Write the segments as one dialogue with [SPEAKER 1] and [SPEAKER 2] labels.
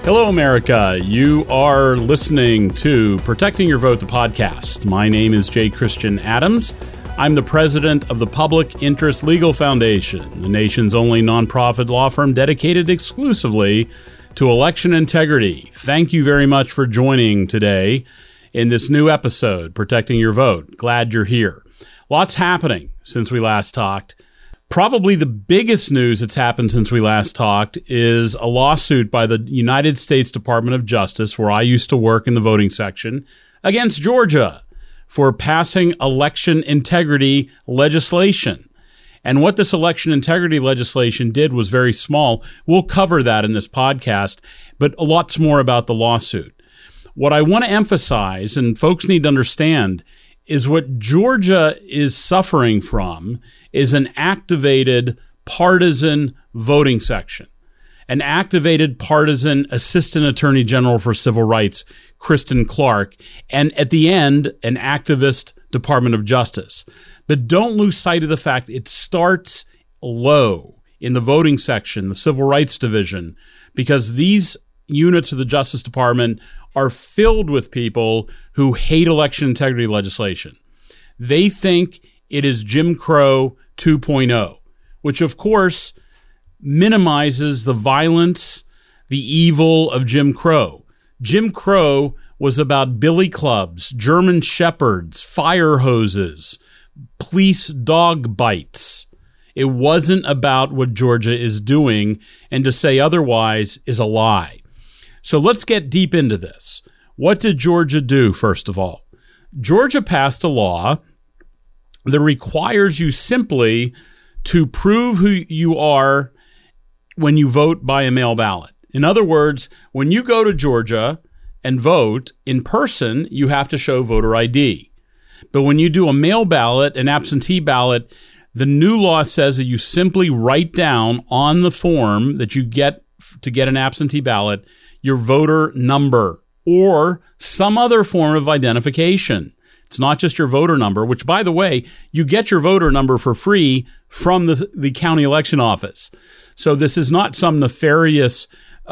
[SPEAKER 1] Hello, America. You are listening to Protecting Your Vote, the podcast. My name is J. Christian Adams. I'm the president of the Public Interest Legal Foundation, the nation's only nonprofit law firm dedicated exclusively to election integrity. Thank you very much for joining today in this new episode, Protecting Your Vote. Glad you're here. Lots happening since we last talked. Probably the biggest news that's happened since we last talked is a lawsuit by the United States Department of Justice, where I used to work in the voting section, against Georgia for passing election integrity legislation. And what this election integrity legislation did was very small. We'll cover that in this podcast, but lots more about the lawsuit. What I want to emphasize, and folks need to understand, is what Georgia is suffering from is an activated partisan voting section, an activated partisan Assistant Attorney General for Civil Rights, Kristen Clarke, and at the end, an activist Department of Justice. But don't lose sight of the fact it starts low in the voting section, the Civil Rights Division, because these units of the Justice Department are filled with people who hate election integrity legislation. They think it is Jim Crow 2.0, which of course minimizes the violence, the evil of Jim Crow. Jim Crow was about billy clubs, German shepherds, fire hoses, police dog bites. It wasn't about what Georgia is doing, and to say otherwise is a lie. So let's get deep into this. What did Georgia do, first of all? Georgia passed a law that requires you simply to prove who you are when you vote by a mail ballot. In other words, when you go to Georgia and vote in person, you have to show voter ID. But when you do a mail ballot, an absentee ballot, the new law says that you simply write down on the form that you get to get an absentee ballot your voter number or some other form of identification. It's not just your voter number, which, by the way, you get your voter number for free from the county election office. So this is not some nefarious,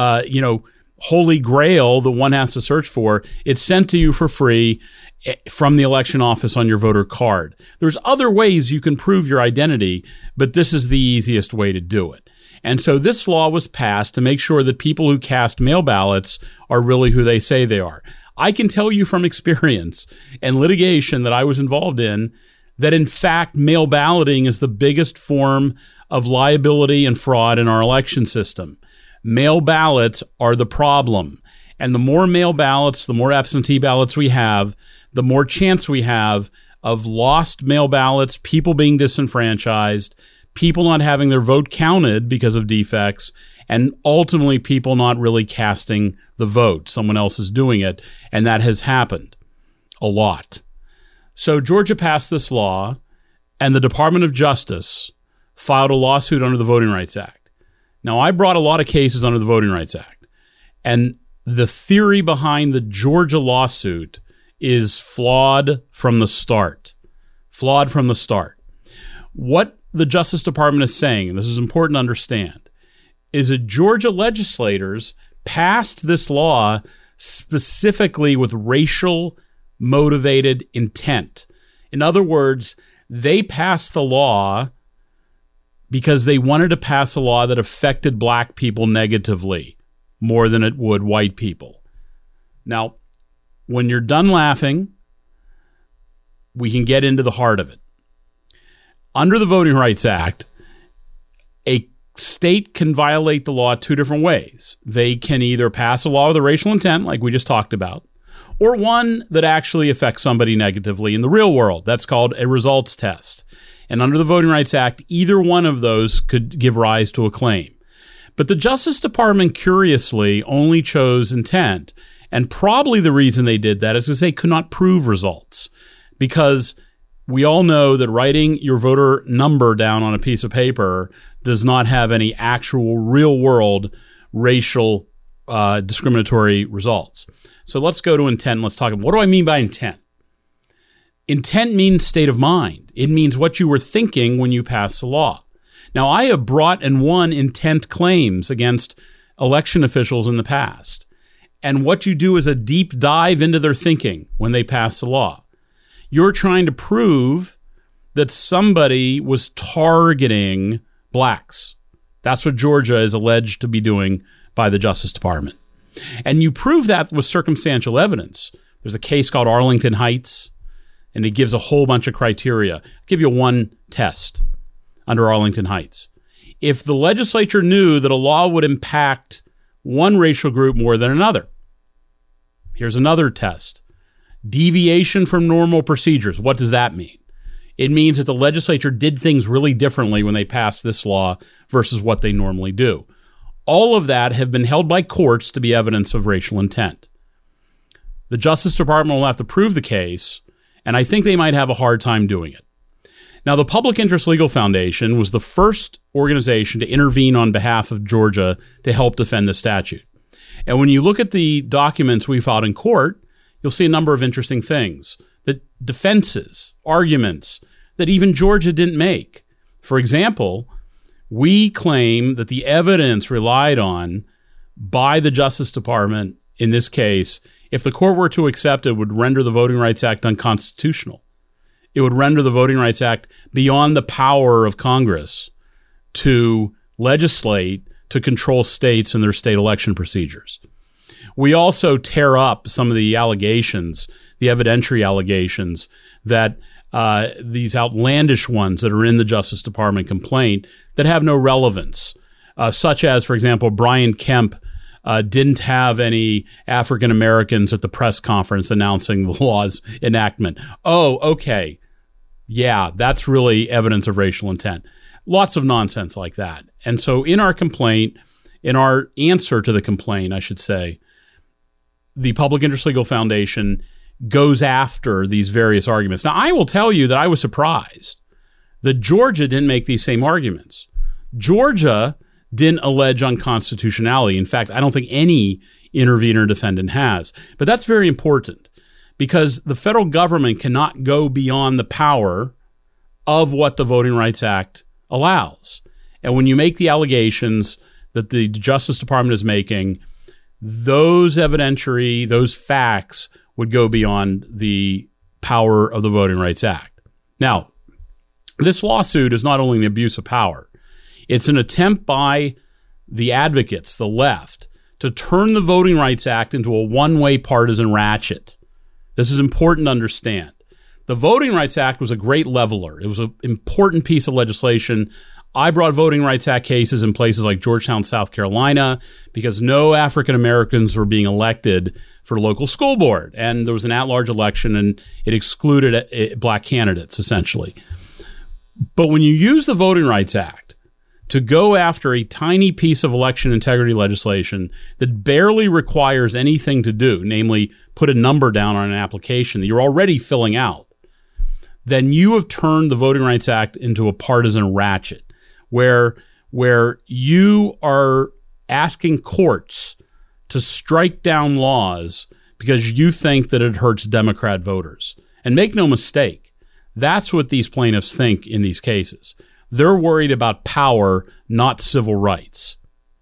[SPEAKER 1] holy grail that one has to search for. It's sent to you for free from the election office on your voter card. There's other ways you can prove your identity, but this is the easiest way to do it. And so this law was passed to make sure that people who cast mail ballots are really who they say they are. I can tell you from experience and litigation that I was involved in that, in fact, mail balloting is the biggest form of liability and fraud in our election system. Mail ballots are the problem. And the more mail ballots, the more absentee ballots we have, the more chance we have of lost mail ballots, people being disenfranchised, people not having their vote counted because of defects, and ultimately people not really casting the vote. Someone else is doing it, and that has happened a lot. So Georgia passed this law, and the Department of Justice filed a lawsuit under the Voting Rights Act. Now, I brought a lot of cases under the Voting Rights Act, and the theory behind the Georgia lawsuit is flawed from the start. Flawed from the start. What the Justice Department is saying, and this is important to understand, is that Georgia legislators passed this law specifically with racial motivated intent. In other words, they passed the law because they wanted to pass a law that affected black people negatively more than it would white people. Now, when you're done laughing, we can get into the heart of it. Under the Voting Rights Act, a state can violate the law two different ways. They can either pass a law with a racial intent, like we just talked about, or one that actually affects somebody negatively in the real world. That's called a results test. And under the Voting Rights Act, either one of those could give rise to a claim. But the Justice Department, curiously, only chose intent. And probably the reason they did that is because they could not prove results. Because we all know that writing your voter number down on a piece of paper does not have any actual real-world racial discriminatory results. So let's go to intent. Let's talk about what do I mean by intent? Intent means state of mind. It means what you were thinking when you passed the law. Now, I have brought and won intent claims against election officials in the past. And what you do is a deep dive into their thinking when they pass the law. You're trying to prove that somebody was targeting blacks. That's what Georgia is alleged to be doing by the Justice Department. And you prove that with circumstantial evidence. There's a case called Arlington Heights, and it gives a whole bunch of criteria. I'll give you one test under Arlington Heights. If the legislature knew that a law would impact one racial group more than another. Here's another test. Deviation from normal procedures. What does that mean? It means that the legislature did things really differently when they passed this law versus what they normally do. All of that have been held by courts to be evidence of racial intent. The Justice Department will have to prove the case, and I think they might have a hard time doing it. Now, the Public Interest Legal Foundation was the first organization to intervene on behalf of Georgia to help defend the statute. And when you look at the documents we filed in court, you'll see a number of interesting things. The defenses, arguments that even Georgia didn't make. For example, we claim that the evidence relied on by the Justice Department in this case, if the court were to accept it, would render the Voting Rights Act unconstitutional. It would render the Voting Rights Act beyond the power of Congress to legislate to control states and their state election procedures. We also tear up some of the allegations, the evidentiary allegations that these outlandish ones that are in the Justice Department complaint that have no relevance, such as, for example, Brian Kemp didn't have any African Americans at the press conference announcing the law's enactment. Oh, okay. Yeah, that's really evidence of racial intent. Lots of nonsense like that. And so in our complaint, in our answer to the complaint, I should say, the Public Interest Legal Foundation goes after these various arguments. Now, I will tell you that I was surprised that Georgia didn't make these same arguments. Georgia didn't allege unconstitutionality. In fact, I don't think any intervener defendant has. But that's very important because the federal government cannot go beyond the power of what the Voting Rights Act allows. And when you make the allegations that the Justice Department is making, those evidentiary, those facts would go beyond the power of the Voting Rights Act. Now, this lawsuit is not only an abuse of power, it's an attempt by the advocates, the left, to turn the Voting Rights Act into a one-way partisan ratchet. This is important to understand. The Voting Rights Act was a great leveler. It was an important piece of legislation. I brought Voting Rights Act cases in places like Georgetown, South Carolina, because no African Americans were being elected for local school board. And there was an at-large election, and it excluded black candidates, essentially. But when you use the Voting Rights Act to go after a tiny piece of election integrity legislation that barely requires anything to do, namely put a number down on an application that you're already filling out, then you have turned the Voting Rights Act into a partisan ratchet where you are asking courts to strike down laws because you think that it hurts Democrat voters. And make no mistake, that's what these plaintiffs think in these cases. They're worried about power, not civil rights.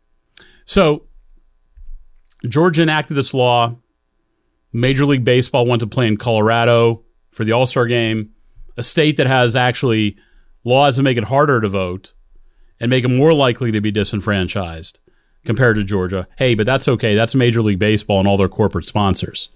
[SPEAKER 1] So Georgia enacted this law. Major League Baseball went to play in Colorado for the All-Star game, a state that has actually laws that make it harder to vote and make them more likely to be disenfranchised compared to Georgia. Hey, but that's okay. That's Major League Baseball and all their corporate sponsors.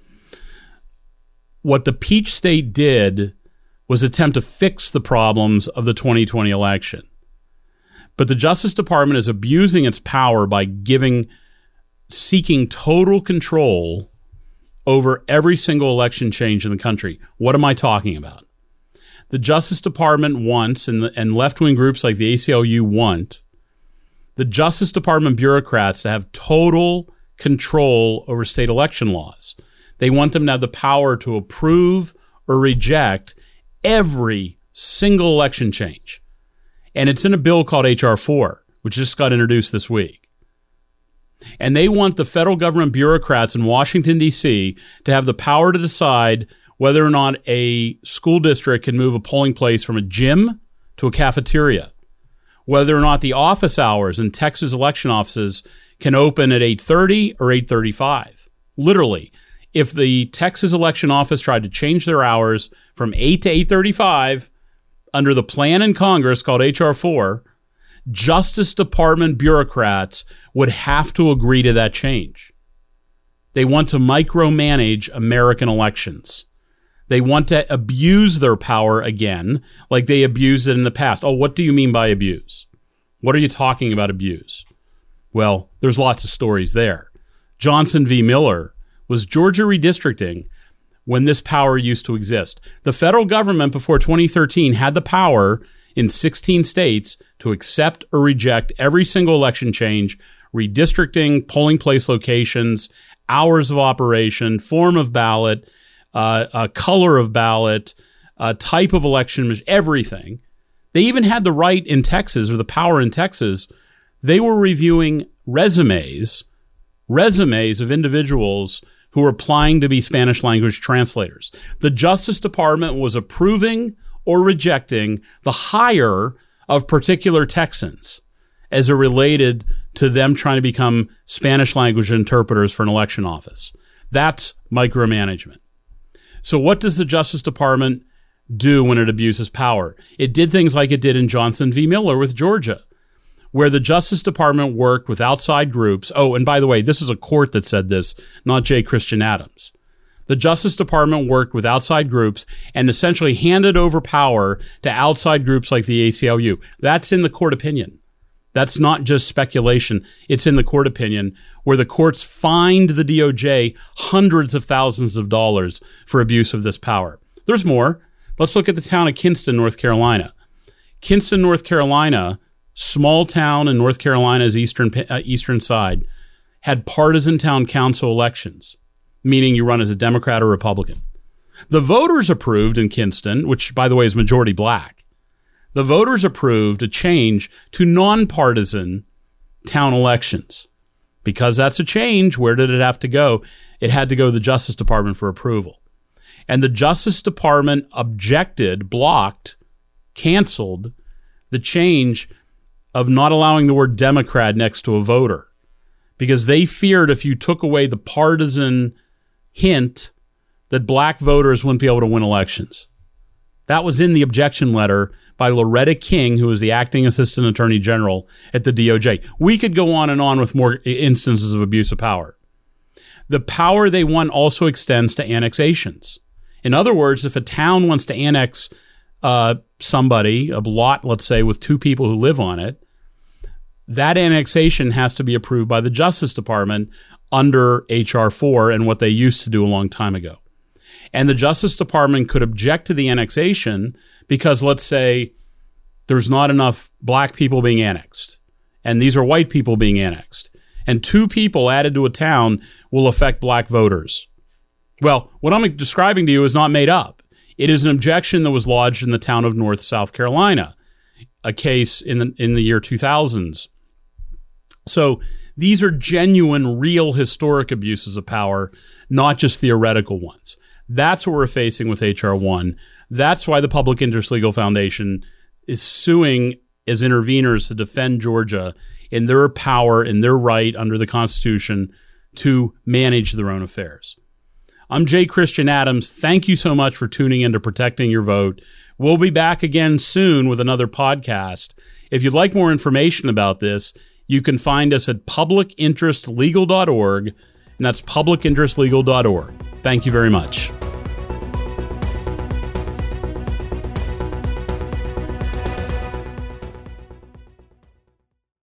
[SPEAKER 1] What the Peach State did was attempt to fix the problems of the 2020 election. But the Justice Department is abusing its power by seeking total control over every single election change in the country. What am I talking about? The Justice Department wants, and left-wing groups like the ACLU want, the Justice Department bureaucrats to have total control over state election laws. They want them to have the power to approve or reject every single election change. And it's in a bill called H.R. 4, which just got introduced this week. And they want the federal government bureaucrats in Washington, D.C. to have the power to decide whether or not a school district can move a polling place from a gym to a cafeteria, whether or not the office hours in Texas election offices can open at 8:30 or 8:35. Literally, if the Texas election office tried to change their hours from 8 to 8:35 under the plan in Congress called H.R. 4, Justice Department bureaucrats would have to agree to that change. They want to micromanage American elections. They want to abuse their power again, like they abused it in the past. Oh, what do you mean by abuse? What are you talking about abuse? Well, there's lots of stories there. Johnson v. Miller was Georgia redistricting when this power used to exist. The federal government before 2013 had the power in 16 states to accept or reject every single election change, redistricting, polling place locations, hours of operation, form of ballot, color of ballot, type of election, everything. They even had the right in Texas, or the power in Texas. They were reviewing resumes of individuals who were applying to be Spanish language translators. The Justice Department was approving or rejecting the hire of particular Texans as it related to them trying to become Spanish language interpreters for an election office. That's micromanagement. So what does the Justice Department do when it abuses power? It did things like it did in Johnson v. Miller with Georgia, where the Justice Department worked with outside groups. Oh, and by the way, this is a court that said this, not J. Christian Adams. The Justice Department worked with outside groups and essentially handed over power to outside groups like the ACLU. That's in the court opinion. That's not just speculation. It's in the court opinion, where the courts fined the DOJ hundreds of thousands of dollars for abuse of this power. There's more. Let's look at the town of Kinston, North Carolina. Kinston, North Carolina, small town in North Carolina's eastern side, had partisan town council elections, meaning you run as a Democrat or Republican. The voters approved in Kinston, which, by the way, is majority black. The voters approved a change to nonpartisan town elections. Because that's a change, where did it have to go? It had to go to the Justice Department for approval. And the Justice Department objected, blocked, canceled the change of not allowing the word Democrat next to a voter, because they feared if you took away the partisan hint that black voters wouldn't be able to win elections. That was in the objection letter by Loretta King, who was the acting assistant attorney general at the DOJ. We could go on and on with more instances of abuse of power. The power they want also extends to annexations. In other words, if a town wants to annex somebody, a lot, let's say, with two people who live on it, that annexation has to be approved by the Justice Department under H.R. 4 and what they used to do a long time ago. And the Justice Department could object to the annexation because, let's say, there's not enough black people being annexed, and these are white people being annexed, and two people added to a town will affect black voters. Well, what I'm describing to you is not made up. It is an objection that was lodged in the town of North South Carolina, a case in the year 2000s. So these are genuine, real, historic abuses of power, not just theoretical ones. That's what we're facing with H.R. 1. That's why the Public Interest Legal Foundation is suing as interveners to defend Georgia in their power and their right under the Constitution to manage their own affairs. I'm J. Christian Adams. Thank you so much for tuning in to Protecting Your Vote. We'll be back again soon with another podcast. If you'd like more information about this, you can find us at publicinterestlegal.org, and that's publicinterestlegal.org. Thank you very much.